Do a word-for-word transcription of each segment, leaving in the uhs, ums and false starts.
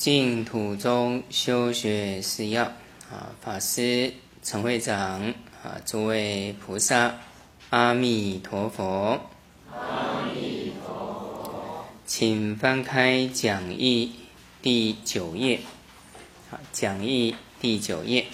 净土中修学四要啊，法师陈会长啊，诸位菩萨，阿弥陀佛。 阿弥陀佛。 请翻开讲义第九页，啊，讲义第九页。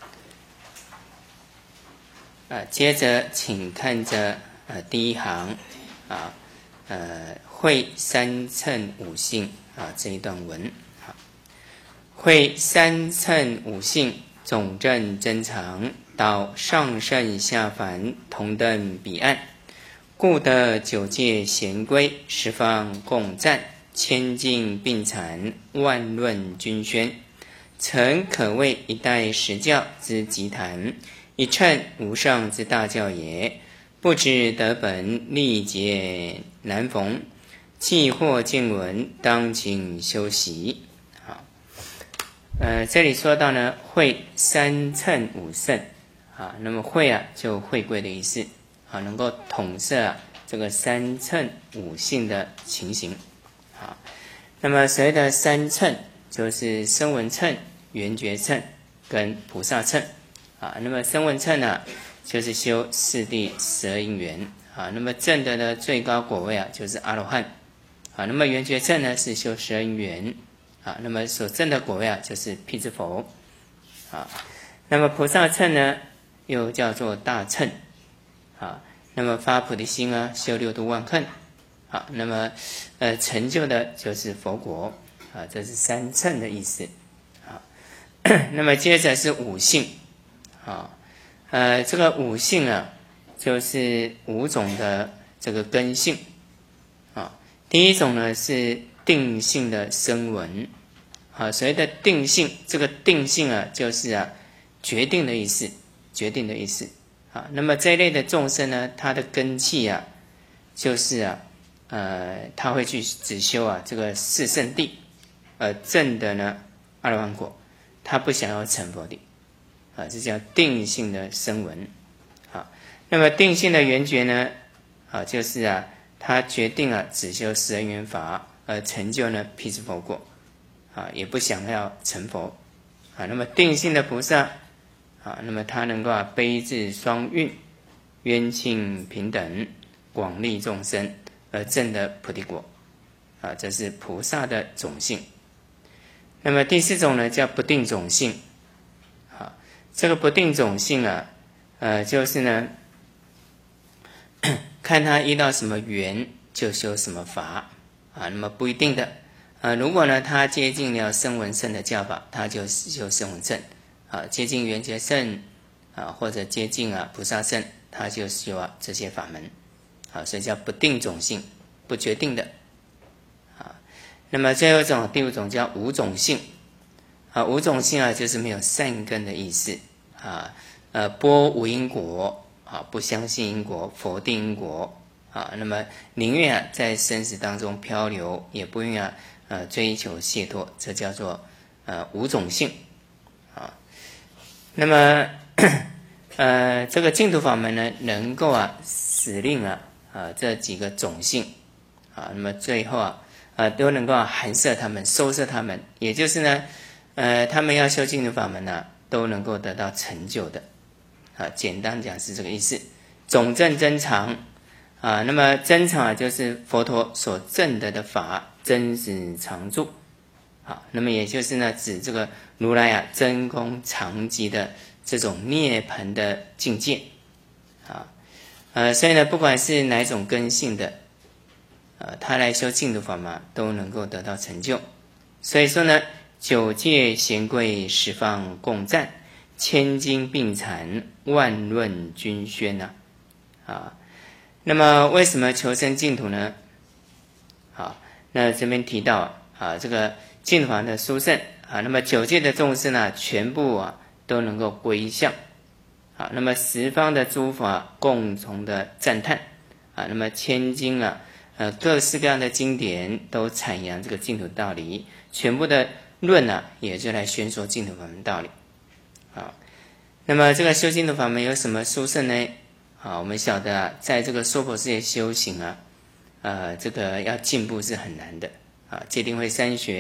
啊，接着请看着呃第一行啊，呃会三乘五性啊这一段文。会三乘五性，总正真常，到上圣下凡，同登彼岸。故得九界贤归，十方共赞，千经并阐，万论均宣。曾可谓一代实教之集坛，一乘无上之大教也。不知得本，历劫难逢。既获见闻，当勤修习。呃，这里说到呢，会三乘五圣啊，那么会啊，就会贵的意思啊，能够统摄啊这个三乘五性的情形啊。那么所谓的三乘，就是声闻乘、缘觉乘跟菩萨乘啊。那么声闻乘呢，就是修四谛十二因缘啊。那么证的呢最高果位啊，就是阿罗汉啊。那么缘觉乘呢，是修十二因缘。啊，那么所证的果位啊，就是辟支佛啊。那么菩萨乘呢，又叫做大乘啊。那么发菩提心啊，修六度万恨啊。那么呃，成就的就是佛国啊，这是三乘的意思啊。那么接着是五性啊，呃，这个五性啊，就是五种的这个根性啊。第一种呢是定性的声闻啊，所谓的定性，这个定性啊，就是啊决定的意思，决定的意思啊。那么这一类的众生呢，他的根器啊，就是啊，呃，他会去只修啊这个四圣谛，呃，证的呢阿罗汉果，他不想要成佛地啊，这叫定性的声闻啊。那么定性的缘觉呢，啊，就是啊，他决定啊只修十二因缘法。而成就呢辟支佛果啊，也不想要成佛啊。那么定性的菩萨啊，那么他能够啊悲智双运，冤亲平等，广利众生，而证得菩提果啊，这是菩萨的种性。那么第四种呢叫不定种性啊，这个不定种性啊，呃，就是呢看他遇到什么缘就修什么法。啊，那么不一定的，啊，如果呢他接近了声闻乘的教法，他就修声闻乘，啊，接近缘觉乘，啊，或者接近啊菩萨乘，他就修啊这些法门，啊，所以叫不定种性，不决定的，啊，那么最后一种第五种叫无种性，啊，无种性啊就是没有善根的意思，啊，呃，波无因果，啊，不相信因果，否定因果。啊，那么宁愿啊在生死当中漂流，也不愿啊呃追求解脱，这叫做呃无种性啊。那么呃这个净土法门呢，能够啊使令啊啊这几个种性啊，那么最后啊啊都能够啊含摄他们，收摄他们，也就是呢呃他们要修净土法门呢、啊，都能够得到成就的啊。简单讲是这个意思，总证真常。啊，那么真常就是佛陀所证得的法真实常住，好，那么也就是呢指这个如来啊真空常寂的这种涅槃的境界，啊，呃，所以呢不管是哪种根性的，呃，他来修净土法嘛，都能够得到成就。所以说呢，九界贤贵，十方共赞，千经并阐，万论均宣呐，啊。那么为什么求生净土呢？好，那这边提到啊，这个净土法的殊胜啊，那么九界的众生啊，全部啊都能够归向啊，那么十方的诸法共同的赞叹啊，那么千经啊，呃，各式各样的经典都阐扬这个净土道理，全部的论啊，也就来宣说净土法门道理啊。那么这个修净土法门有什么殊胜呢？啊，我们晓得啊，在这个娑婆世界修行啊，呃，这个要进步是很难的啊。戒定慧三学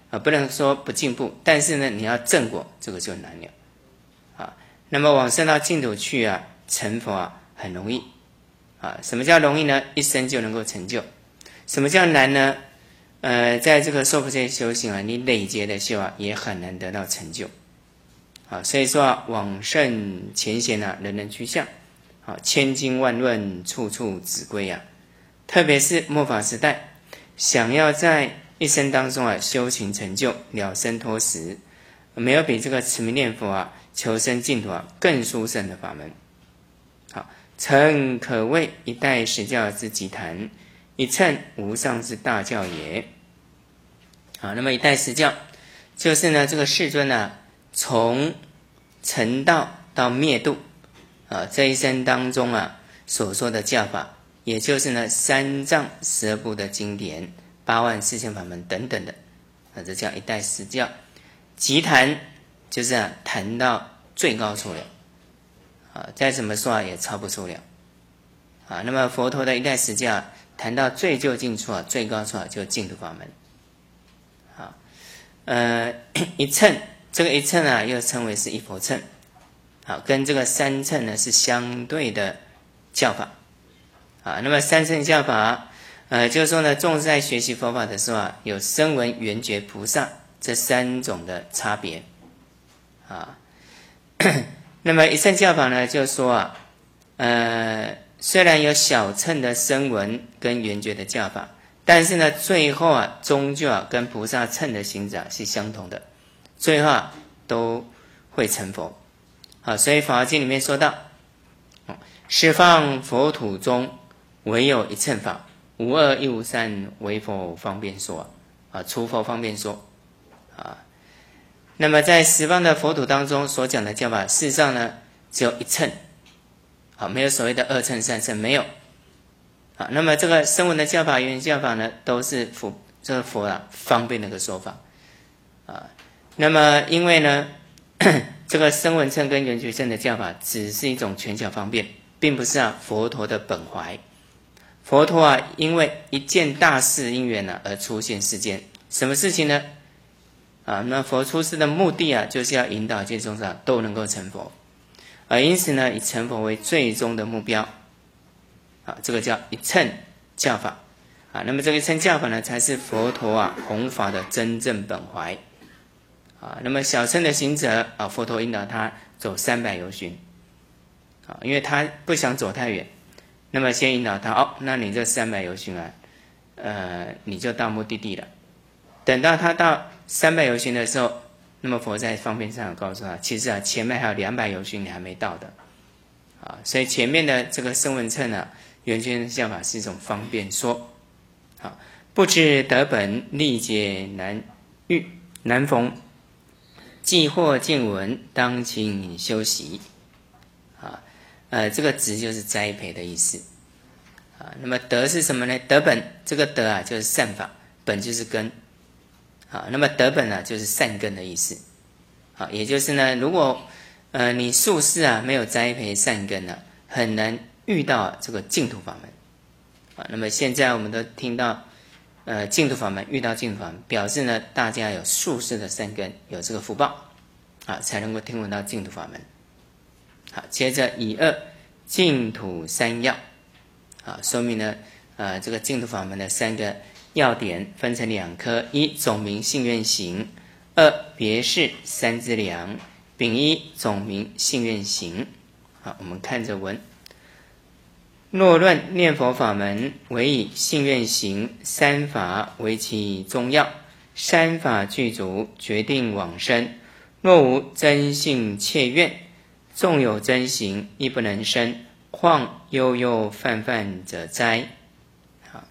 啊，不能说不进步，但是呢，你要正果，这个就难了啊。那么往生到净土去啊，成佛啊，很容易啊。什么叫容易呢？一生就能够成就。什么叫难呢？呃，在这个娑婆世界修行啊，你累劫的修啊，也很难得到成就啊。所以说啊，往圣前贤啊，人人趋向啊，千经万论，处处指归啊。特别是末法时代，想要在一生当中啊修行成就了生脱死，没有比这个持名念佛啊求生净土啊更殊胜的法门。好，诚可谓一代实教之极坛，一乘无上之大教也。好，那么一代实教就是呢这个世尊呢从成道到灭度啊这一生当中啊所说的教法，也就是呢三藏十二部的经典、八万四千法门等等的啊，这叫一代实教。极坛就是啊谈到最高处了啊，再怎么说啊也超不出了啊。那么佛陀的一代实教谈到最究竟处啊，最高处啊就净土法门。好，呃一乘，这个一乘啊又称为是一佛乘，好，跟这个三乘呢是相对的教法啊。那么三乘教法，呃，就是说呢，众在学习佛法的时候啊，有声闻、缘觉、菩萨这三种的差别啊。那么一乘教法呢，就是说啊，呃，虽然有小乘的声闻跟缘觉的教法，但是呢，最后啊，终究啊，跟菩萨乘的行者是相同的，最后啊，都会成佛。好，所以《法华经》里面说到，十方佛土中唯有一乘法，无二亦无三，唯佛方便说啊，除佛方便说啊。那么在十方的佛土当中所讲的教法，事实上呢，只有一乘，好，没有所谓的二乘、三乘，没有。啊，那么这个声闻的教法、缘觉教法呢，都是佛这个佛啊方便的一个说法啊。那么因为呢，这个声闻乘跟缘觉乘的教法，只是一种权巧方便，并不是啊佛陀的本怀。佛陀啊，因为一件大事因缘呢而出现世间，什么事情呢？啊，那佛出世的目的啊，就是要引导一切众生都能够成佛，而因此呢，以成佛为最终的目标。啊，这个叫一乘教法啊。那么这个一乘教法呢，才是佛陀啊弘法的真正本怀啊。那么小乘的行者啊，佛陀引导他走三百由旬啊，因为他不想走太远，那么先引导他哦，那你这三百由旬啊，呃，你就到目的地了。等到他到三百由旬的时候，那么佛在方便上告诉他，其实啊，前面还有两百由旬你还没到的啊。所以前面的这个声闻乘啊，缘觉教法是一种方便说，好，不知得本，历劫难遇难逢，既获见闻，当勤修习。啊，呃，这个植就是栽培的意思啊。那么得是什么呢？得本，这个得啊就是善法，本就是根啊。那么得本啊就是善根的意思啊，也就是呢，如果呃你宿世啊没有栽培善根呢、啊，很难遇到这个净土法门啊。那么现在我们都听到呃净土法门，遇到净土法门，表示呢大家有宿世的善根，有这个福报啊，才能够听闻到净土法门。好，接着以二净土三要啊，说明呢呃这个净土法门的三个要点分成两科：一总名信愿行，二别事三资粮。丙一总名信愿行。好，我们看着文。若论念佛法门，唯以信愿行三法为其中要，三法具足，决定往生。若无真信切愿，纵有真行，亦不能生，况悠悠泛泛者哉。好，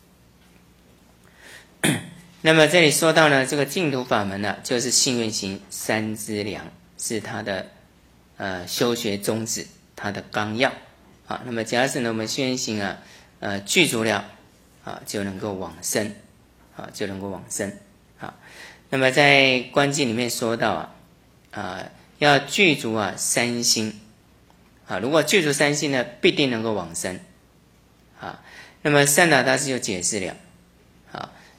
那么这里说到呢，这个净土法门呢、啊，就是信愿行三资粮，是它的呃修学宗旨，它的纲要。啊，那么假使呢，我们信愿行啊，呃，具足了啊，就能够往生啊，就能够往生啊。那么在观经里面说到啊，啊，要具足啊三心啊，如果具足三心呢，必定能够往生啊。那么善导大师就解释了啊，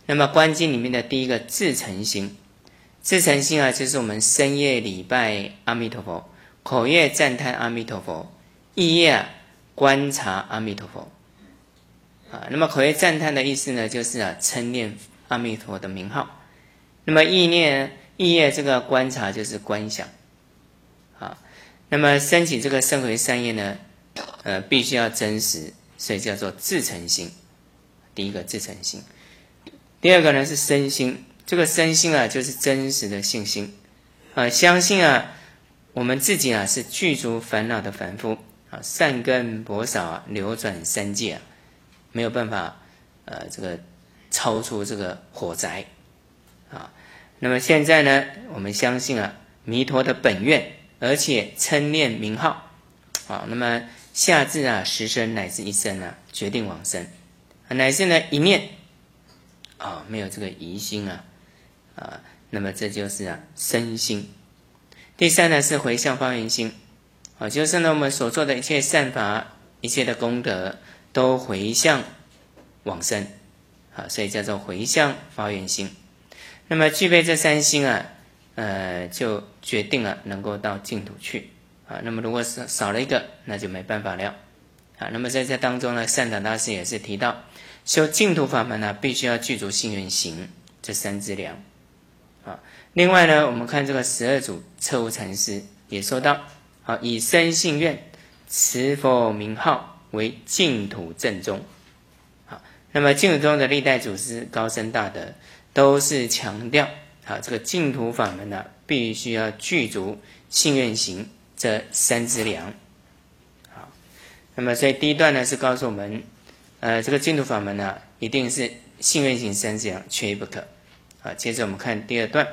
那么观经里面的第一个至诚心，至诚心啊，就是我们深夜礼拜阿弥陀佛，口业赞叹阿弥陀佛，意业啊观察阿弥陀佛啊。那么口业赞叹的意思呢，就是啊称念阿弥陀佛的名号。那么意念意业这个观察就是观想啊。那么升起这个身回善业呢，呃，必须要真实，所以叫做至诚心。第一个至诚心。第二个呢是身心，这个身心啊就是真实的信心啊，相信啊我们自己啊是具足烦恼的凡夫啊，善根薄少啊，流转三界啊，没有办法呃这个超出这个火灾啊。那么现在呢，我们相信啊弥陀的本愿，而且称念名号啊，那么下至啊十生乃至一生啊，决定往生啊，乃至呢一念。啊、哦，没有这个疑心啊，啊，那么这就是啊身心。第三呢是回向发愿心，啊，就是呢我们所做的一切善法、一切的功德都回向往生，啊，所以叫做回向发愿心。那么具备这三心啊，呃，就决定了能够到净土去啊。那么如果是少了一个，那就没办法了啊。那么在这当中呢，善导大师也是提到。修净土法门呢、啊，必须要具足信愿行这三资粮啊。另外呢，我们看这个十二祖彻悟禅师也说到啊，以身信愿持佛名号为净土正宗啊。那么净土中的历代祖师高僧大德都是强调啊，这个净土法门呢、啊，必须要具足信愿行这三资粮。好，那么所以第一段呢是告诉我们。呃，这个净土法门呢、啊，一定是信愿行三资粮，缺一不可。啊，接着我们看第二段。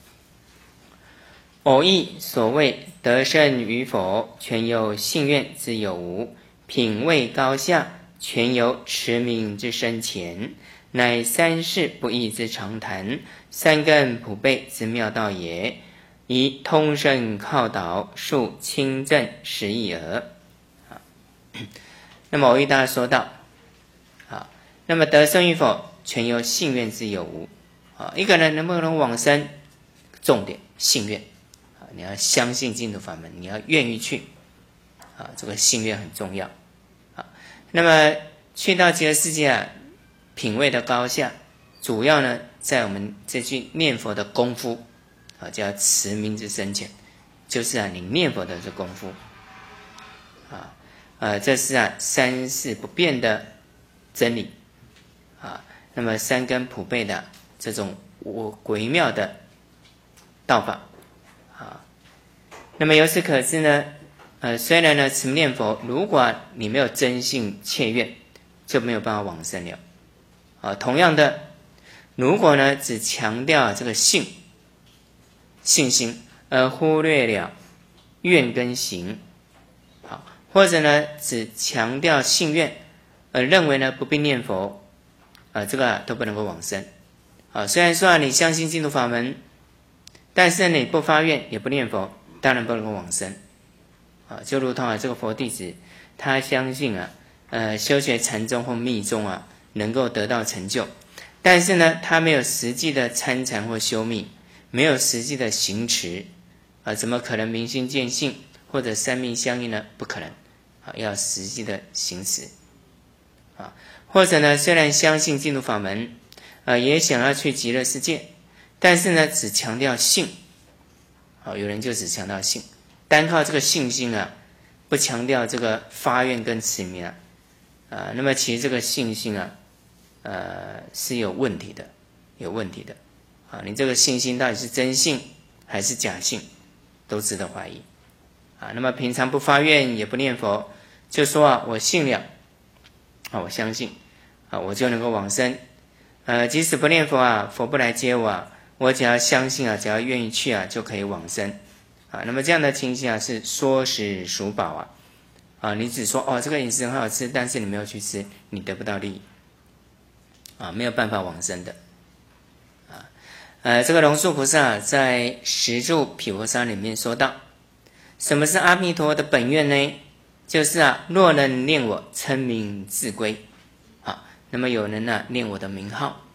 偶义所谓得胜与否，全由信愿之有无；品位高下，全由持名之深浅。乃三世不易之常谈，三根普被之妙道也。以通胜靠导，述清正实义耳。啊，那么偶义大家说到。好，那么得生与否，全由信愿之有无。啊，一个人能不能往生，重点信愿。啊，你要相信净土法门，你要愿意去。啊，这个信愿很重要。啊，那么去到极乐世界啊，品位的高下，主要呢在我们这句念佛的功夫。啊，叫持名之深浅，就是啊你念佛的这功夫。啊，呃，这是啊三世不变的。真理啊，那么三根普被的这种微妙的道法啊，那么由此可知呢，呃，虽然呢持念佛，如果你没有真信切愿，就没有办法往生了啊。同样的，如果呢只强调这个信信心，而忽略了愿跟行，好，或者呢只强调信愿。呃，认为呢不必念佛，啊、呃，这个、啊、都不能够往生，啊，虽然说啊你相信净土法门，但是你不发愿也不念佛，当然不能够往生，啊，就如同啊这个佛弟子，他相信啊，呃，修学禅宗或密宗啊，能够得到成就，但是呢，他没有实际的参禅或修密，没有实际的行持，啊，怎么可能明心见性或者三密相应呢？不可能，啊，要实际的行持。啊，或者呢，虽然相信净土法门，啊，也想要去极乐世界，但是呢，只强调信，啊，有人就只强调信，单靠这个信心啊，不强调这个发愿跟持名啊，啊，那么其实这个信心啊，呃，是有问题的，有问题的，啊，你这个信心到底是真信还是假信，都值得怀疑，啊，那么平常不发愿也不念佛，就说啊，我信了。啊，我相信，啊，我就能够往生。呃，即使不念佛啊，佛不来接我啊，我只要相信啊，只要愿意去啊，就可以往生。啊，那么这样的情形啊，是说食数饱啊。啊，你只说哦，这个饮食很好吃，但是你没有去吃，你得不到利益。啊，没有办法往生的。啊，呃，这个龙树菩萨在十住毗婆沙里面说到，什么是阿弥陀的本愿呢？就是啊，若能念我称名自归，啊，那么有人呢、啊、念我的名号，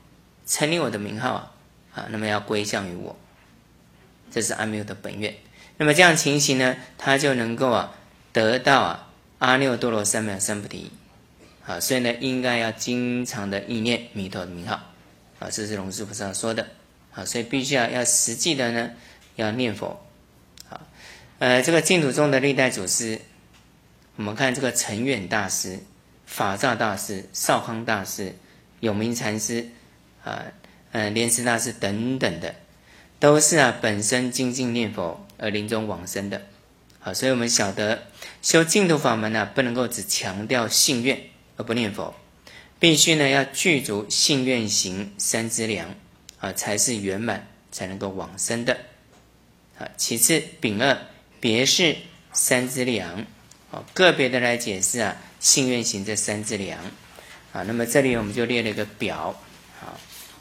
成立我的名号啊，啊，那么要归向于我，这是阿弥陀的本愿。那么这样情形呢，他就能够啊得到啊阿耨多罗三藐三菩提。啊，所以呢，应该要经常的意念弥陀的名号，啊，这是龙树菩萨说的，啊，所以必须要要实际的呢，要念佛，啊，呃，这个净土宗的历代祖师，我们看这个澄远大师、法照大师、少康大师、永明禅师，啊，呃，莲池大师等等的，都是啊本身精进念佛而临终往生的，啊，所以我们晓得修净土法门呢、啊，不能够只强调信愿而不念佛，必须呢要具足信愿行三资粮啊，才是圆满，才能够往生的。啊，其次丙二别是三资粮，啊，个别的来解释啊信愿行这三资粮啊。那么这里我们就列了一个表，啊，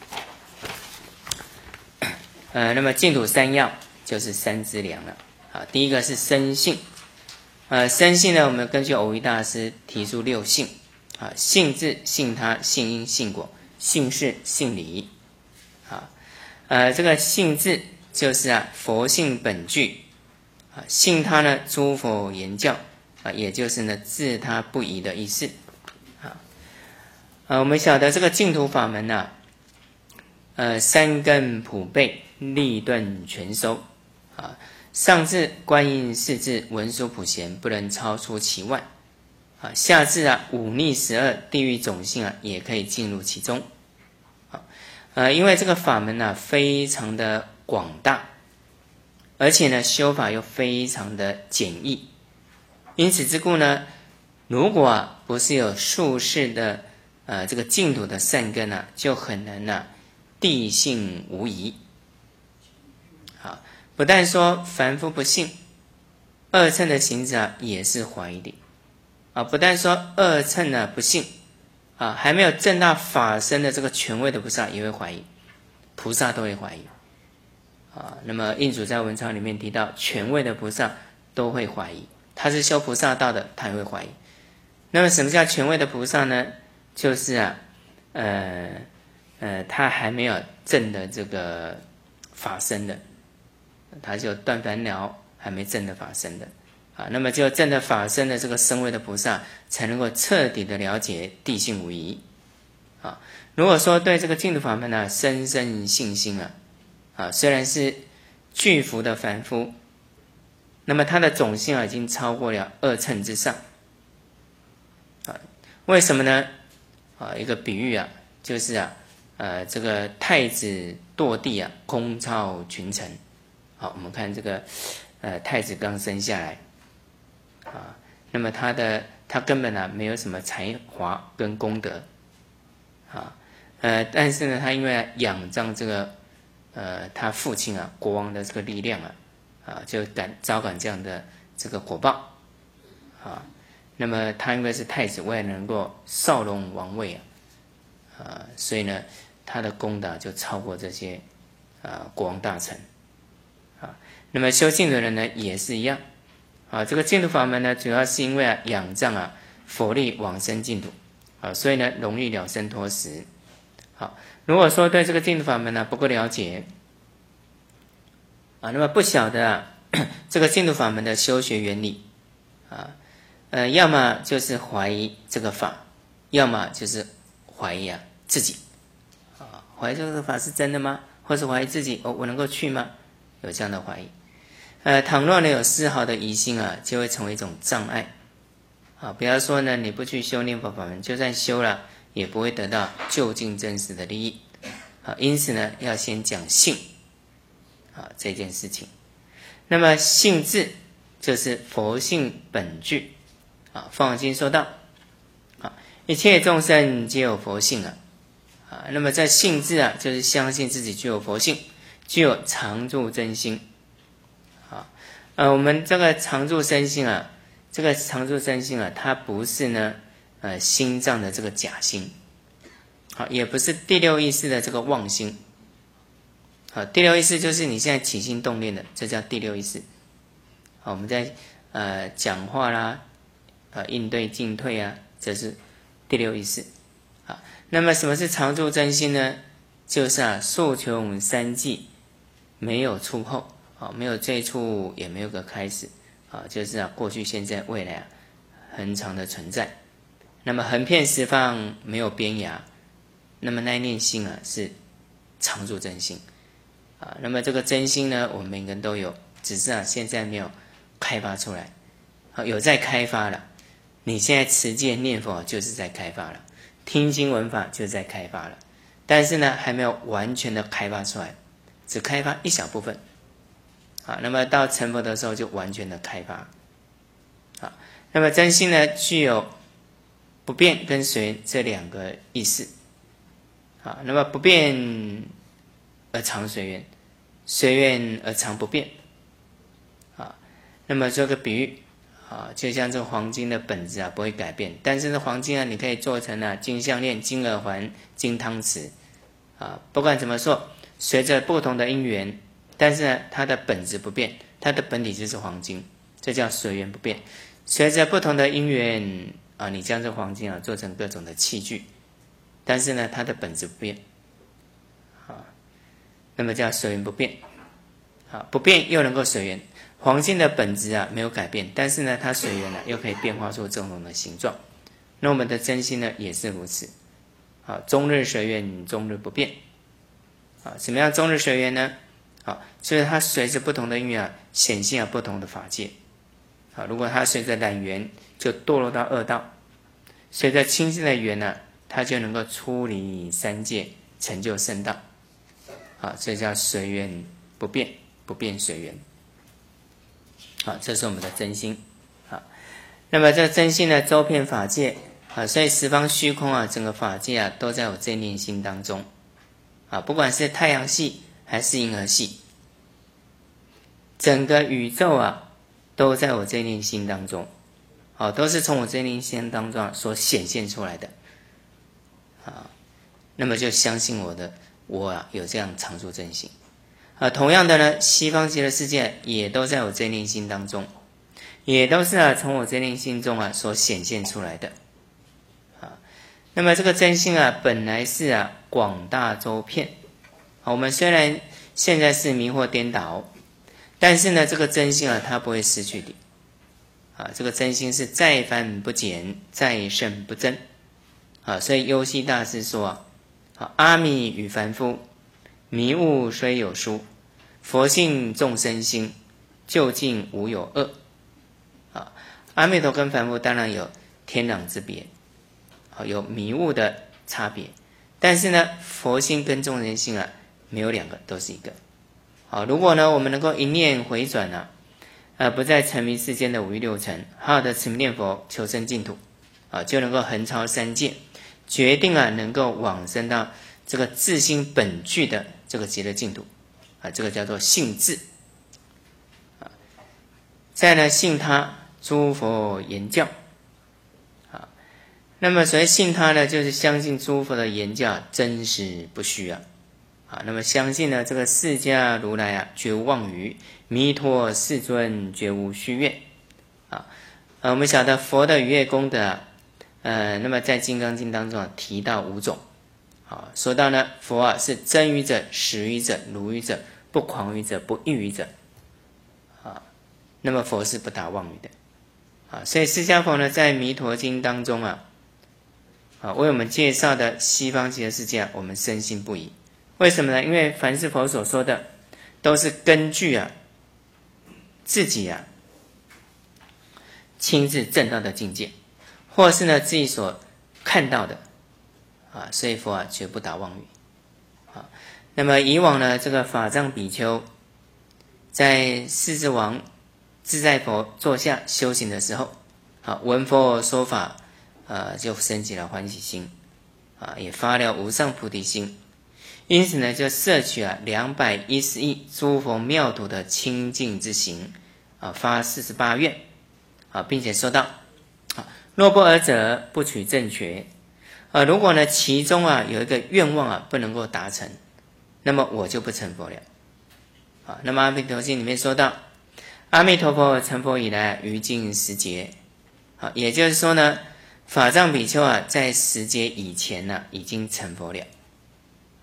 呃，那么净土三要就是三资粮了。啊，第一个是生信，呃，生信呢，我们根据藕益大师提出六信。啊，信自、信他、信因、信果、信事、信理。啊，呃，这个信自就是啊佛性本具，啊，信他呢诸佛言教，啊，也就是呢自他不疑的意思。啊，啊，我们晓得这个净土法门呢、啊，呃，三根普被，立顿全收。啊，上至观音四字文殊普贤，不能超出其外。啊，下至啊五逆十二地狱种性啊，也可以进入其中。啊，呃，因为这个法门啊非常的广大，而且呢修法又非常的简易，因此之故呢，如果啊不是有术士的呃这个净土的善根啊，就很难啊地性无疑。啊，不但说凡夫不信，二乘的行者啊也是怀疑的。啊，不但说二乘呢不信，啊，还没有证到法身的这个权位的菩萨也会怀疑，菩萨都会怀疑，啊，那么印祖在文钞里面提到，权位的菩萨都会怀疑，他是修菩萨道的，他也会怀疑。那么什么叫权位的菩萨呢？就是啊，呃呃，他还没有证的这个法身的，他就断烦恼还没证的法身的。啊，那么就证得法身的这个身位的菩萨，才能够彻底的了解地性无疑。啊，如果说对这个净土法门呢、啊，深深信心啊，啊，虽然是具福的凡夫，那么他的种性啊，已经超过了二乘之上。啊，为什么呢？啊，一个比喻啊，就是啊，呃，这个太子堕地啊，空超群臣。好，我们看这个，呃，太子刚生下来。啊，那么他的他根本呢、啊、没有什么才华跟功德，啊，呃，但是呢，他因为、啊、仰仗这个呃他父亲啊国王的这个力量啊，啊，就感招感这样的这个果报，啊，那么他因为是太子，为了能够少龙王位啊，啊，所以呢，他的功德就超过这些啊国王大臣，啊，那么修净的人呢也是一样。啊，这个净土法门呢，主要是因为啊仰仗啊佛力往生净土，啊，所以呢容易了生脱死。好，如果说对这个净土法门呢不够了解，啊，那么不晓得啊这个净土法门的修学原理，啊，呃，要么就是怀疑这个法，要么就是怀疑啊自己，啊，怀疑这个法是真的吗？或是怀疑自己，哦，我能够去吗？有这样的怀疑。呃，倘若呢有丝毫的疑心啊，就会成为一种障碍。啊，不要说呢你不去修念佛法门，就算修了，也不会得到究竟真实的利益。啊，因此呢，要先讲信，啊这件事情。那么信字就是佛性本具。啊，《法华经》说到，啊，一切众生皆有佛性啊。啊，那么在信字啊，就是相信自己具有佛性，具有常住真心。呃，我们这个常住身心啊，这个常住身心啊，它不是呢，呃，心脏的这个假心，好，也不是第六意识的这个妄心，好，第六意识就是你现在起心动念的，这叫第六意识。好，我们在呃讲话啦，呃应对进退啊，这是第六意识。好，那么什么是常住真心呢？ 就是啊，受穷三际，没有出后啊，没有最初，也没有个开始啊，就是啊，过去、现在、未来啊，恒常的存在。那么横遍十方，没有边涯。那么那一念心啊，是常住真心啊。那么这个真心呢，我们每个人都有，只是啊，现在没有开发出来。好，有在开发了。你现在持戒念佛就是在开发了，听经闻法就是在开发了，但是呢，还没有完全的开发出来，只开发一小部分。啊，那么到成佛的时候就完全的开发。啊，那么真心呢，具有不变跟随这两个意思。啊，那么不变而常随缘，随缘而常不变。啊，那么做个比喻。啊，就像这个黄金的本质啊，不会改变。但是呢，黄金啊，你可以做成啊金项链、金耳环、金汤匙，啊，不管怎么说，随着不同的因缘，但是呢，它的本质不变，它的本体就是黄金，这叫随缘不变。随着不同的因缘啊，你将这黄金啊做成各种的器具，但是呢，它的本质不变，啊，那么叫随缘不变，啊，不变又能够随缘。黄金的本质啊没有改变，但是呢，它随缘啊又可以变化出种种的形状。那我们的真心呢也是如此，啊，终日随缘，终日不变。啊，什么样终日随缘呢？啊，就是它随着不同的因缘啊，显现了不同的法界。啊，如果它随着染缘，就堕落到恶道；随着清净的缘呢、啊，它就能够出离三界，成就圣道。啊，这叫随缘不变，不变随缘。好，这是我们的真心。好，那么这个真心呢，周遍法界啊，所以十方虚空啊，整个法界啊，都在我这念心当中啊，不管是太阳系还是银河系，整个宇宙啊，都在我这念心当中，啊，都是从我这念心当中、啊、所显现出来的啊。那么就相信我的，我啊有这样常住真心。啊，同样的呢，西方极乐世界也都在我这念心当中，也都是啊从我这念心中啊所显现出来的。啊，那么这个真心啊，本来是啊广大周遍。啊，我们虽然现在是迷惑颠倒，但是呢，这个真心啊，它不会失去的。啊，这个真心是再凡不减，再胜不增。啊，所以优溪大师说啊，啊阿弥与凡夫。迷悟虽有殊，佛性众生心，究竟无有恶。啊，阿弥陀跟凡夫当然有天壤之别，啊，有迷悟的差别，但是呢，佛心跟众生心啊，没有两个，都是一个。好，如果呢，我们能够一念回转啊，呃，不再沉迷世间的五欲六尘，好好的持念佛，求生净土，啊，就能够横超三界，决定啊，能够往生到这个自心本具的这个极乐净土，啊，这个叫做信自。啊，再呢，信他诸佛言教。啊，那么所谓信他呢，就是相信诸佛的言教真实不虚啊。啊，那么相信呢，这个释迦如来啊，绝无妄语；弥陀世尊绝无虚愿。啊，呃，我们晓得佛的语业功德啊，呃，那么在《金刚经》当中啊，提到五种。啊，说到呢，佛啊是真语者、实语者、如语者、不诳语者、不异语者。啊，那么佛是不打妄语的。啊，所以释迦佛呢，在《弥陀经》当中啊，啊，为我们介绍的西方极乐世界啊，我们深信不疑。为什么呢？因为凡是佛所说的，都是根据啊自己啊亲自证到的境界，或是呢自己所看到的。啊，所以佛啊绝不打妄语。啊，那么以往呢，这个法藏比丘在狮子王自在佛坐下修行的时候，啊，闻佛说法，啊，就升起了欢喜心，啊，也发了无上菩提心，因此呢，就摄取啊两百一十亿诸佛妙土的清净之行，啊，发四十八愿，啊，并且说道，啊，若不尔者，不取正觉。啊，如果呢其中啊有一个愿望啊不能够达成，那么我就不成佛了。啊，那么阿弥陀经里面说到，阿弥陀佛成佛以来，于尽十劫。啊，也就是说呢，法藏比丘啊在十劫以前呢、啊、已经成佛了。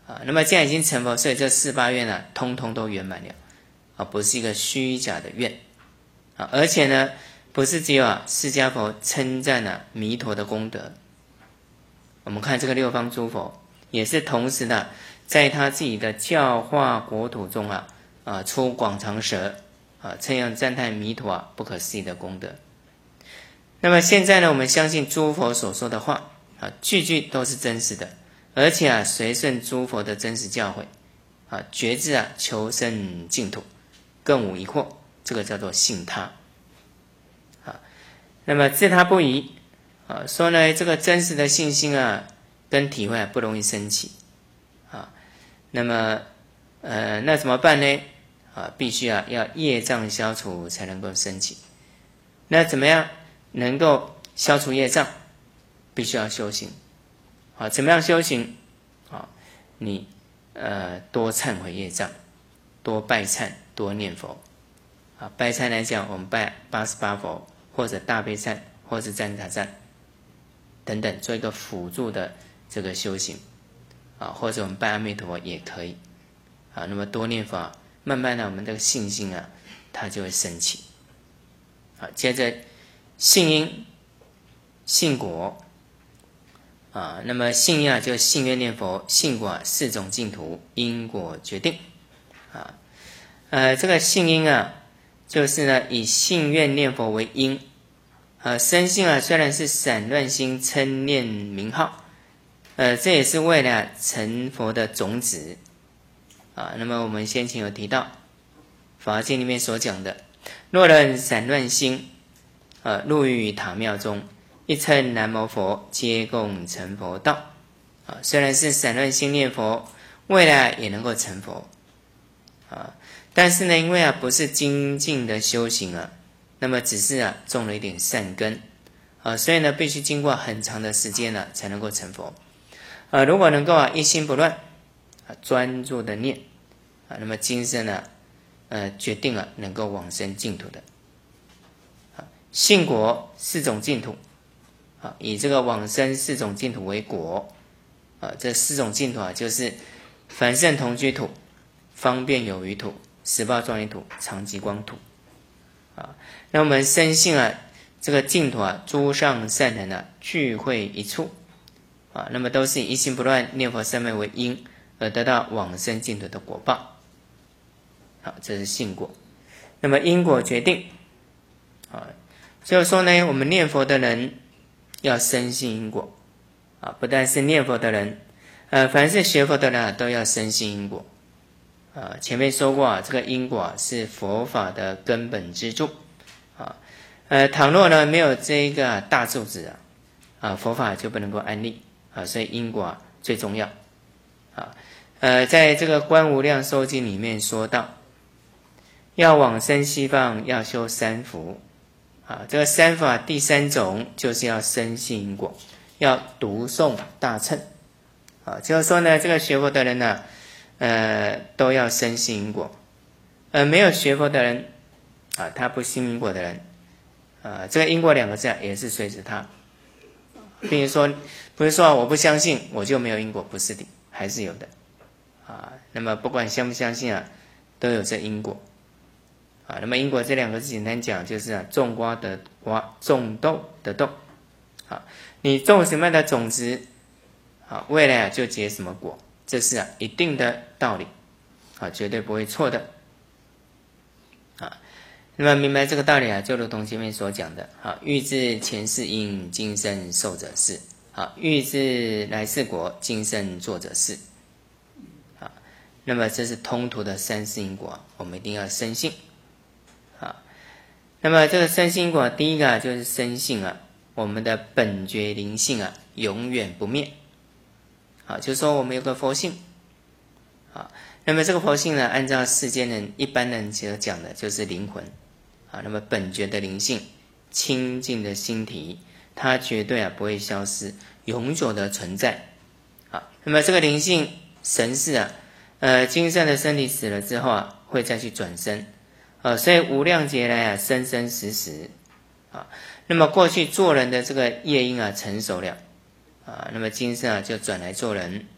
啊。那么既然已经成佛，所以这四八愿啊，通通都圆满了啊，不是一个虚假的愿啊。而且呢，不是只有啊释迦佛称赞啊弥陀的功德，我们看这个六方诸佛也是同时的，在他自己的教化国土中啊啊出广长舌啊，称扬赞叹弥陀啊不可思议的功德。那么现在呢，我们相信诸佛所说的话啊，句句都是真实的，而且啊随顺诸佛的真实教诲啊，决志啊求生净土，更无疑惑，这个叫做信他啊。那么自他不疑啊，说呢这个真实的信心啊跟体会啊不容易升起啊。那么呃那怎么办呢？啊，必须啊要业障消除才能够升起。那怎么样能够消除业障？必须要修行啊。怎么样修行啊？你呃多忏悔业障，多拜忏，多念佛啊。拜忏来讲，我们拜八十八佛，或者大悲忏，或是赞塔忏等等，做一个辅助的这个修行啊。或者我们拜阿弥陀佛也可以啊。那么多念佛啊，慢慢的我们这个信心啊，它就会升起。好，接着信因、信果啊。那么信因啊，就信愿念佛；信果啊，四种净土因果决定啊。呃，这个信因啊，就是呢以信愿念佛为因啊。生信啊，虽然是散乱心称念名号，呃，这也是为了成佛的种子啊。那么我们先前有提到《法华经》里面所讲的，若人散乱心，呃，入于塔庙中，一称南无佛，皆共成佛道。啊，虽然是散乱心念佛，未来也能够成佛啊。但是呢，因为啊不是精进的修行啊，那么只是啊种了一点善根啊，所以呢必须经过很长的时间呢、啊、才能够成佛。啊，如果能够啊一心不乱啊，专注的念啊，那么今生呢，呃，决定了能够往生净土的。啊，信果四种净土，啊，以这个往生四种净土为果。啊，这四种净土啊，就是凡圣同居土、方便有余土、十报庄严土、常寂光土。啊，那我们深信啊，这个净土啊，诸上善人啊，聚会一处。啊，那么都是以一心不乱念佛三昧为因，而得到往生净土的果报。好，这是信果。那么因果决定，啊，就是说呢，我们念佛的人要深信因果，啊，不但是念佛的人，呃，凡是学佛的人、啊、都要深信因果。啊，前面说过啊，这个因果、啊、是佛法的根本支柱。啊，呃，倘若呢没有这一个、啊、大柱子啊，啊，佛法就不能够安立。啊，所以因果啊最重要啊。呃，在这个《观无量寿经》里面说到，要往生西方要修三福啊。这个三福啊，第三种就是要深信因果，要读诵大乘啊。就是说呢，这个学佛的人呢、啊，呃，都要深信因果。呃，没有学佛的人啊，他不信因果的人啊，这个因果两个字啊，也是随着他。比如说，不是说我不相信我就没有因果，不是的，还是有的啊。那么不管相不相信啊，都有这因果啊。那么因果这两个字简单讲就是啊，种瓜得瓜，种豆得豆啊。你种什么样的种子啊，未来啊就结什么果，这是啊一定的道理啊，绝对不会错的啊。那么明白这个道理啊，就如同前面所讲的啊，欲知前世因，今生受者是。啊，欲知来世果，今生作者是。啊，那么这是通途的三世因果，我们一定要深信。啊，那么这个深信因果，第一个啊就是深信啊，我们的本觉灵性啊，永远不灭。啊，就是说我们有个佛性。啊，那么这个佛性呢，按照世间人一般人所讲的，就是灵魂。啊，那么本觉的灵性，清净的心体。它绝对啊不会消失，永久的存在啊。那么这个灵性神识啊，呃，今生的身体死了之后啊，会再去转生啊，所以无量劫来啊，生生死死啊。那么过去做人的这个业因啊成熟了啊，那么今生啊就转来做人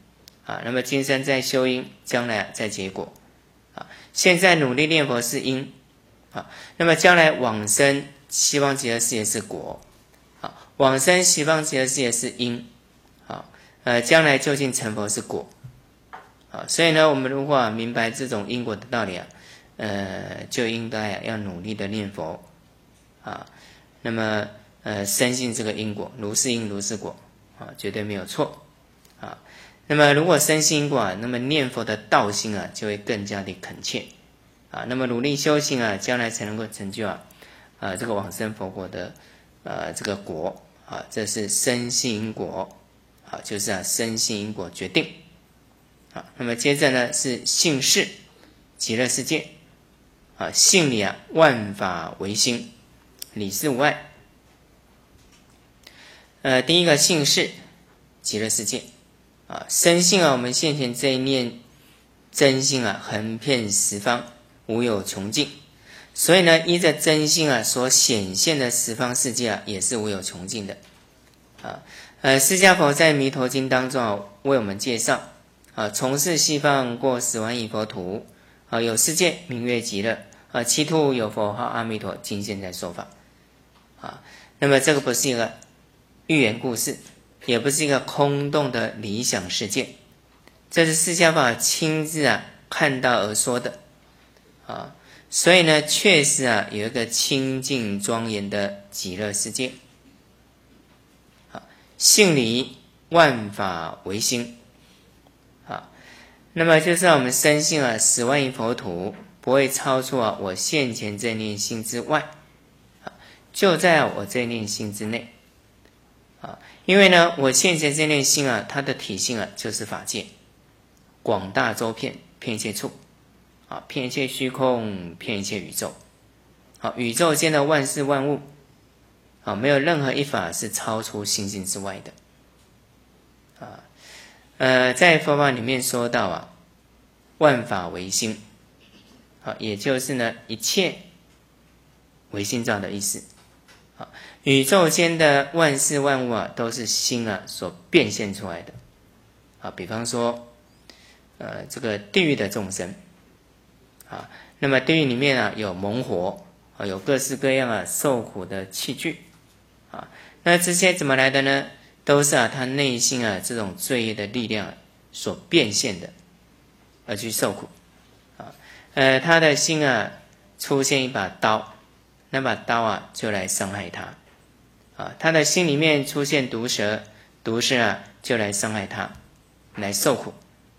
啊，那么今生在修因，将来、啊、在结果啊。现在努力念佛是因啊，那么将来往生西方极乐世界是果啊，往生西方极乐世界是因啊，呃，将来究竟成佛是果啊。所以呢，我们如果、啊、明白这种因果的道理啊，呃，就应该啊要努力的念佛啊，那么呃深信这个因果，如是因如是果啊，绝对没有错啊。那么如果深信因果啊，那么念佛的道心啊就会更加的恳切啊，那么努力修行啊，将来才能够成就啊啊这个往生佛国的呃这个果啊，这是深信因果啊，就是啊深信因果决定啊。那么接着呢是信事极乐世界啊，信理啊万法唯心，理事无碍。呃，第一个信事极乐世界啊，深信啊我们现前这一念真心啊横遍十方，无有穷尽。所以呢，依着真心啊所显现的十方世界啊，也是无有穷尽的啊。呃，释迦佛在《弥陀经》当中啊，为我们介绍啊，从事西方过十万亿佛土啊，有世界名曰极乐啊，其土有佛号阿弥陀，今现在说法啊。那么这个不是一个寓言故事，也不是一个空洞的理想世界，这是释迦佛亲自啊看到而说的啊。所以呢，确实啊有一个清净庄严的极乐世界啊，信理万法唯心啊。那么就是让我们深信啊，十万亿佛土不会超出啊我现前这念心之外啊，就在我这念心之内啊。因为呢，我现前这念心啊，它的体性啊就是法界，广大周遍，遍一切处啊，遍一切虚空，遍一切宇宙。好，宇宙间的万事万物啊，没有任何一法是超出心性之外的啊。呃，在佛法里面说到啊，万法唯心啊，也就是呢一切唯心造的意思啊。宇宙间的万事万物啊，都是心啊所变现出来的啊。比方说，呃，这个地狱的众生。啊，那么地狱里面啊有猛火啊，有各式各样啊受苦的器具啊，那这些怎么来的呢？都是啊他内心啊这种罪业的力量、啊、所变现的，而去受苦啊。呃，他的心啊出现一把刀，那把刀啊就来伤害他啊。他的心里面出现毒蛇，毒蛇啊就来伤害他，来受苦。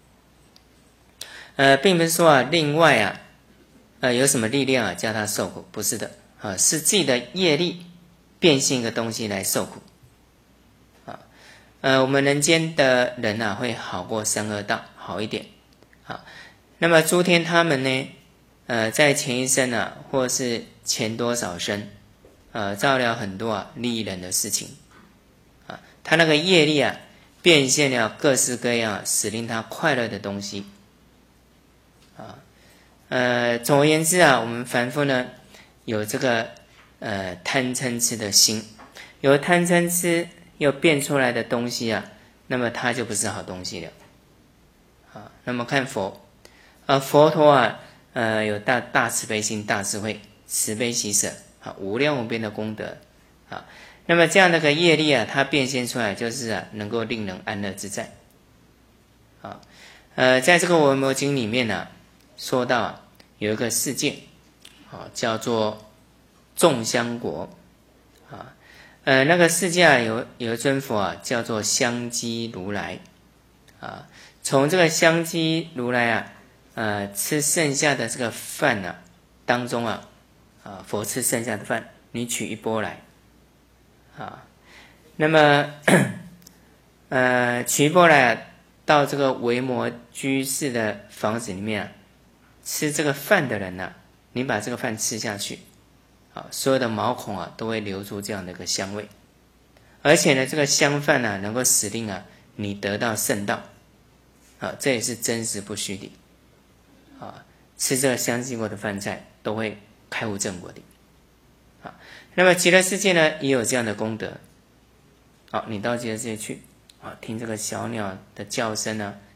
呃，并不是说啊，另外啊，呃，有什么力量啊，叫他受苦，不是的啊，是自己的业力变现一个东西来受苦啊。呃，我们人间的人啊，会好过三恶道，好一点啊。那么诸天他们呢，呃，在前一生啊，或是前多少生，呃，造了很多啊利益人的事情啊，他那个业力啊，变现了各式各样、啊、使令他快乐的东西。啊，呃，总而言之啊，我们凡夫呢有这个呃贪嗔痴的心，有贪嗔痴又变出来的东西啊，那么它就不是好东西了。啊，那么看佛，啊，佛陀啊，呃，有大大慈悲心、大智慧、慈悲喜舍啊，无量无边的功德啊。那么这样的个业力啊，它变现出来就是啊，能够令人安乐自在。啊，呃，在这个《维摩经》里面呢、啊。说到啊，有一个世界啊，叫做众香国啊，呃，那个世界啊，有有一尊佛啊，叫做香积如来啊。从这个香积如来啊，呃，吃剩下的这个饭啊当中啊，啊，佛吃剩下的饭，你取一钵来啊，那么呃，取一钵来、啊、到这个维摩居士的房子里面啊。吃这个饭的人呢、啊，你把这个饭吃下去，啊，所有的毛孔啊都会流出这样的一个香味，而且呢，这个香饭呢、啊、能够使令啊你得到圣道，啊，这也是真实不虚的，啊，吃这个香积国的饭菜都会开悟正果的，啊，那么极乐世界呢也有这样的功德，好、啊，你到极乐世界去，啊，听这个小鸟的叫声呢，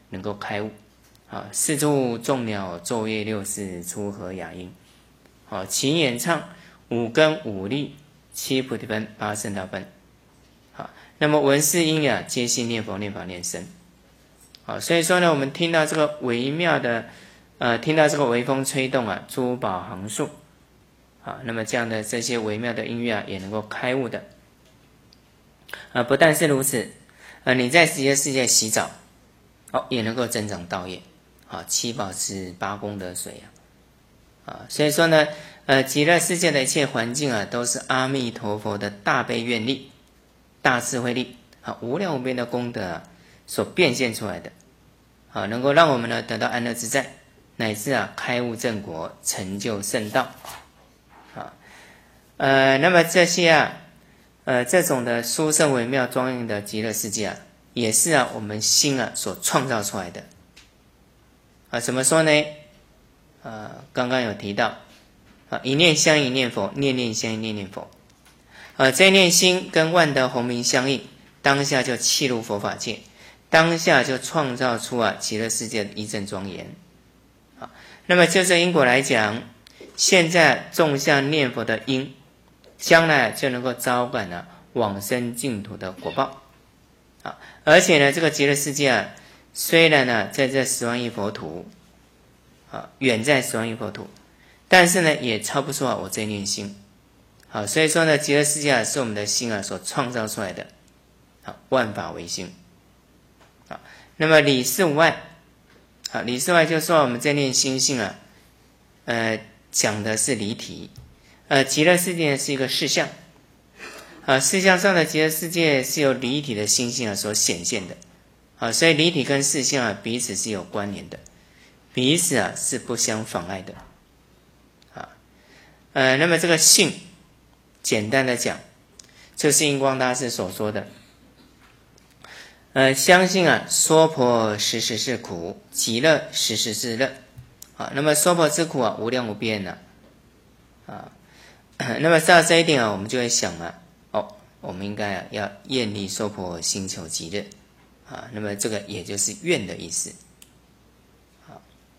能够开悟。啊，四处众鸟，昼夜六时，出和雅音。好，其演唱五根五力七菩提分八圣道分。好，那么闻是音呀，皆信念佛念法念僧。好，所以说呢，我们听到这个微妙的，呃，听到这个微风吹动啊，珠宝行树。好，那么这样的这些微妙的音乐啊，也能够开悟的。啊，不但是如此，呃，你在极乐世界洗澡，哦，也能够增长道业。啊，七宝是八功德水啊，啊，所以说呢，呃，极乐世界的一切环境啊，都是阿弥陀佛的大悲愿力、大智慧力啊，无量无边的功德啊，所变现出来的，啊，能够让我们呢得到安乐自在，乃至啊开悟正果，成就圣道，啊，呃，那么这些啊，呃，这种的殊胜微妙庄严的极乐世界啊，也是啊我们心啊所创造出来的。啊，怎么说呢？啊，刚刚有提到，啊，一念相应念佛，念念相应念念佛。啊，这念心跟万德洪名相应，当下就契入佛法界，当下就创造出啊极乐世界的一正庄严。啊，那么就这因果来讲，现在种下念佛的因，将来就能够招感呢、啊、往生净土的果报。啊，而且呢，这个极乐世界啊。虽然呢，在这十万亿佛土，啊，远在十万亿佛土，但是呢，也超不出啊我这念心，好，所以说呢，极乐世界啊，是我们的心啊所创造出来的，好，万法唯心，好，那么理事无碍，好，理事无碍就说我们这念心性啊，呃，讲的是离体，呃，极乐世界是一个事相，啊，事相上的极乐世界是由离体的心性啊所显现的。啊，所以离体跟事相啊彼此是有关联的，彼此啊是不相妨碍的。啊，呃，那么这个性，简单的讲，就是印光大师所说的，呃，相信啊，娑婆时时是苦，极乐时时是乐。啊，那么娑婆之苦啊，无量无边呐、啊。啊，那么照这一点啊，我们就会想啊，哦，我们应该啊要厌离娑婆，心求极乐。啊，那么这个也就是愿的意思。好，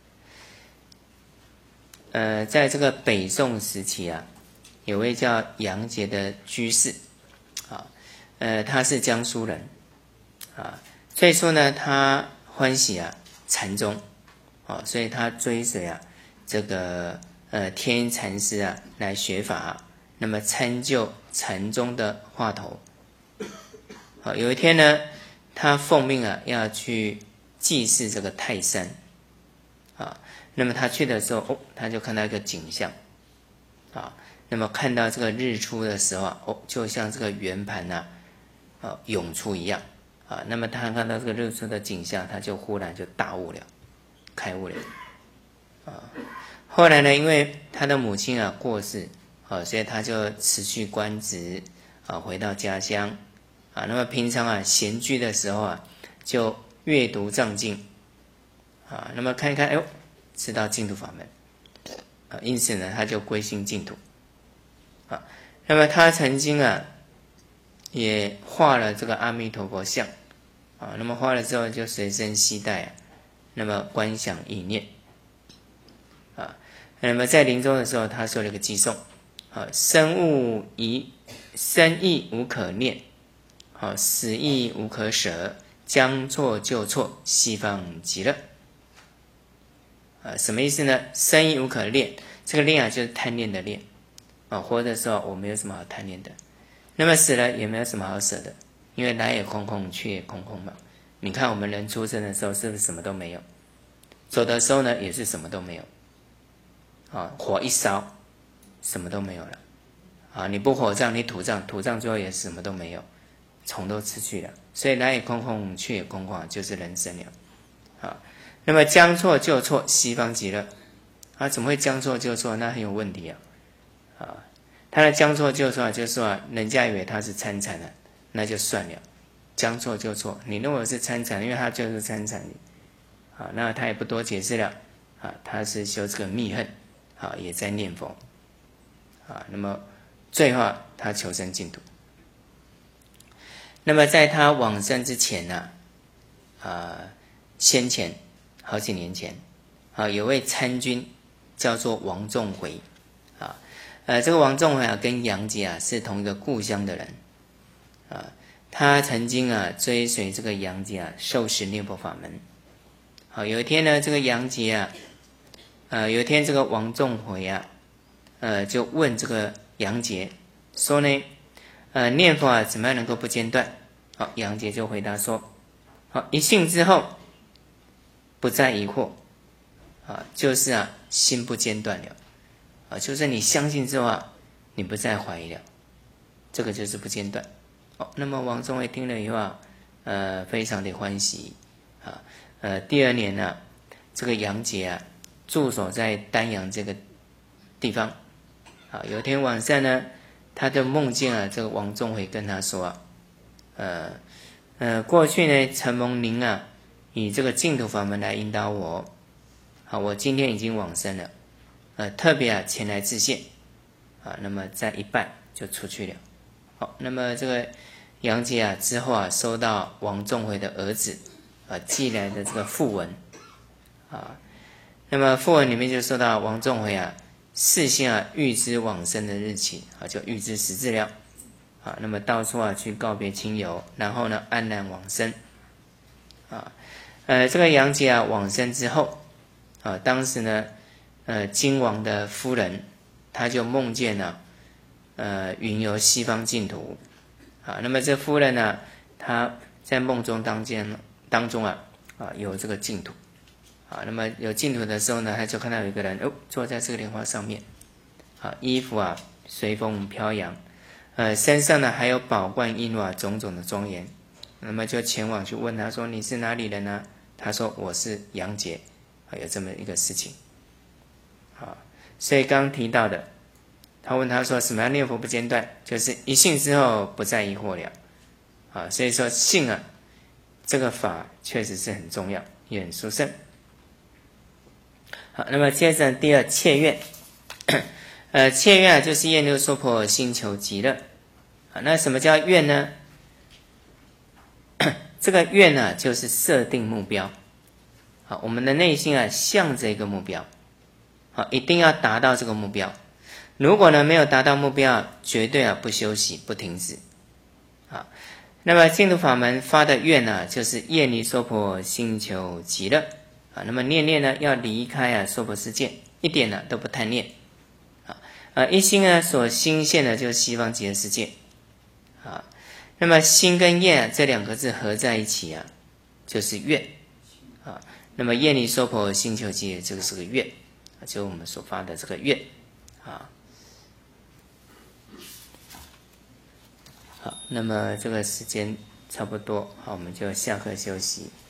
呃，在这个北宋时期啊，有位叫杨杰的居士，啊，呃，他是江苏人，啊，所以说呢，他欢喜啊禅宗，啊，所以他追随啊这个呃天音禅师啊来学法、啊，那么参就禅宗的话头。好，有一天呢。他奉命啊，要去祭祀这个泰山，啊，那么他去的时候，哦，他就看到一个景象，啊，那么看到这个日出的时候啊，哦，就像这个圆盘呐、啊，啊，涌出一样，啊，那么他看到这个日出的景象，他就忽然就大悟了，开悟了，啊，后来呢，因为他的母亲啊过世，啊，所以他就辞去官职，啊，回到家乡。啊，那么平常啊闲居的时候啊，就阅读藏经，啊，那么看一看，哎呦，知道净土法门，啊，因此呢，他就归心净土，啊，那么他曾经啊，也画了这个阿弥陀佛像，啊，那么画了之后就随身携带啊，那么观想意念，啊，那么在临终的时候，他说了个偈颂，啊，生物疑，生意无可念。好，死亦无可舍，将错就错，西方极乐。啊，什么意思呢？生亦无可恋，这个恋啊，就是贪恋的恋。啊，活的时候我没有什么好贪恋的，那么死了也没有什么好舍的，因为来也空空，去也空空嘛。你看我们人出生的时候是不是什么都没有？走的时候呢，也是什么都没有。啊，火一烧，什么都没有了。啊，你不火葬，你土葬，土葬最后也什么都没有。虫都吃去了，所以来也空空，去也空空，就是人生了。好，那么将错就错，西方极乐。啊，怎么会将错就错？那很有问题啊！啊，他的将错就错，就是说人家以为他是参禅的，那就算了，将错就错。你认为是参禅，因为他就是参禅的。啊，那他也不多解释了。啊，他是修这个密恨，啊，也在念佛。啊，那么最后他求生净土。那么在他往生之前呢、啊，呃， 先前好几年前啊，有位参军叫做王仲回啊，呃，这个王仲回啊跟杨杰啊是同一个故乡的人啊，他曾经啊追随这个杨杰啊受持念佛法门。好，有一天呢，这个杨杰啊，呃，有一天这个王仲回啊，呃，就问这个杨杰说呢，呃，念佛啊怎么样能够不间断？好，杨杰就回答说，好，一信之后不再疑惑。啊，就是啊，心不间断了，啊，就是你相信之后啊，你不再怀疑了，这个就是不间断。哦，那么王仲回听了以后啊，呃，非常的欢喜啊，呃，第二年呢、啊，这个杨杰啊，驻守在丹阳这个地方，啊，有一天晚上呢，他就梦见啊，这个王仲回跟他说啊，呃，呃，过去呢，承蒙您啊，以这个净土法门来引导我。好，我今天已经往生了，呃，特别啊前来致谢，啊，那么在一拜就出去了。好，那么这个杨杰啊之后啊收到王仲回的儿子啊寄来的这个讣文，啊，那么讣文里面就说到王仲回啊事先啊预知往生的日期啊，就预知时至了，啊，那么到处啊去告别亲友，然后呢安然往生，啊，呃，这个杨杰啊往生之后。啊，当时呢，呃，金王的夫人，他就梦见了，呃，云游西方净土，啊，那么这夫人呢，她在梦中当间当中啊，啊，有这个净土，啊，那么有净土的时候呢，他就看到有一个人哦，坐在这个莲花上面，啊，衣服啊随风飘扬，呃，身上呢还有宝冠璎珞种种的庄严，那么就前往去问他说：“你是哪里人呢？”他说：“我是杨杰。”啊，有这么一个事情，啊，所以刚刚提到的，他问他说什么样念佛不间断，就是一信之后不再疑惑了，啊，所以说信啊，这个法确实是很重要，也很殊胜。好，那么接着第二切愿，呃，切愿啊就是愿力娑婆心求极乐，啊，那什么叫愿呢？这个愿呢、啊，就是设定目标。好，我们的内心啊，向着一个目标，好，一定要达到这个目标。如果呢没有达到目标，绝对啊不休息不停止。好，那么净土法门发的愿呢、啊，就是愿离娑婆心求极乐。啊，那么念念呢要离开啊娑婆世界，一点呢都不贪念。啊，啊一心呢所心现的就是西方极乐世界。啊，那么心跟愿、啊、这两个字合在一起啊，就是愿。啊。那么愿离娑婆心求极乐，这个是个愿，就是我们所发的这个愿，啊，好，那么这个时间差不多，好，我们就下课休息。